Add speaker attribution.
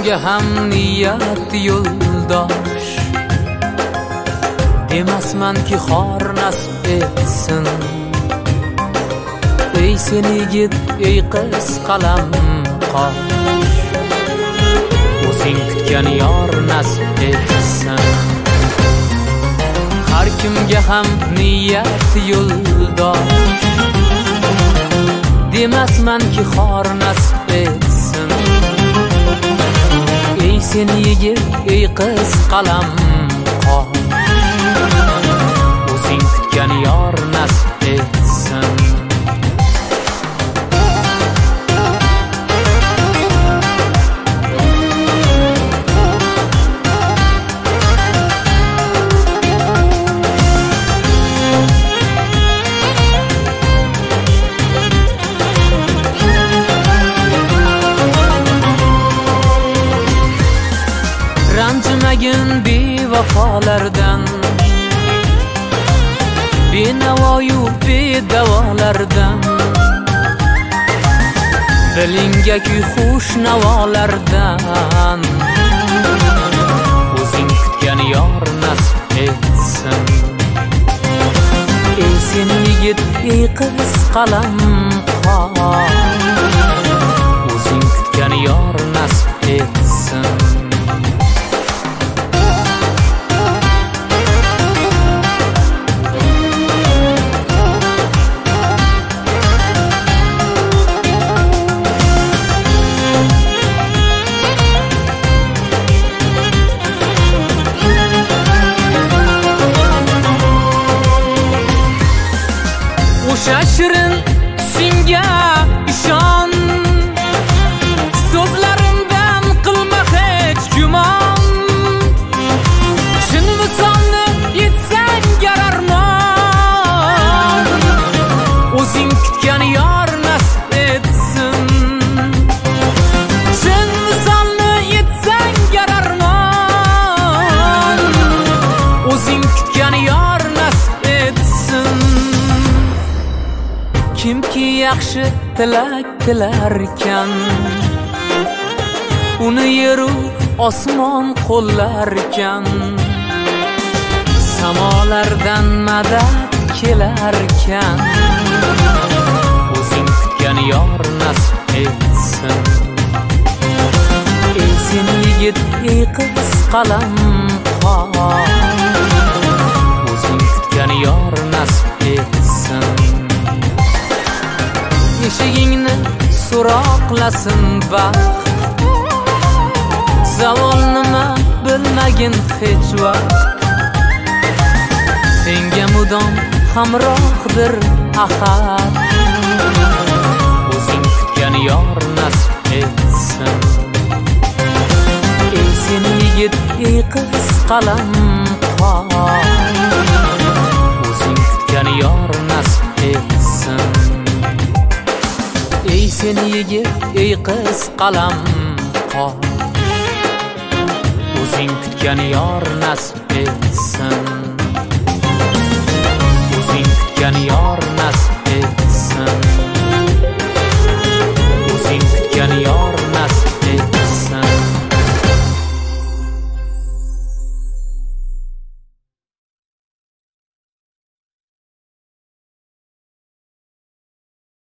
Speaker 1: kimga ham niyat yo'ldosh demasmanki xor nasib etsin. Ey sen yigit, ey qiz qalam qosh, o'zing kutgan yor nasib etsin. Har kimga ham niyat yo'ldosh demasmanki xor nasib etsin. Ey sen yigit, ey qiz qalam qosh, o'zing kutgan yor nasib etsin. Ranjimagin bevafolardan, benavoyu bedavolardan, dilingaki xush navolardan, o'zing kutgan yor nasib etsin. Ey sen yigit, ey qiz qalam qosh, o'zing kutgan yor nasib etsin. O'sha shirin senga ishon, so'zlarimdan qilma hech gumon. Chin misolni yetsang gararmon, o'zing kutgan yor nasib etsin. Chin misolni yetsang gararmon, o'zing kutgan yor nasib etsin. Kimki yaxshi tilak tilarkan, uni yeru osmon qo'llarkan, samolardan madad kelarkan, o'zing kutgan yor nasib etsin. Ey sen yigit, ey qiz qalam qosh, o'zing kutgan yor nasib etsin. Eshigingni so'roqlasin baxt, zavol nima bilmagin hech vaqt. Senga mudom hamrohdir ahad, o'zing kutgan yor nasib etsin. Ey sen yigit, ey qiz qalam qosh, o'zing kutgan yor nasib etsin. Ey sen yigit, ey qiz qalam qosh, o'zing kutgan yor nasib etsin. O'zing kutgan yor nasib etsin. O'zing kutgan yor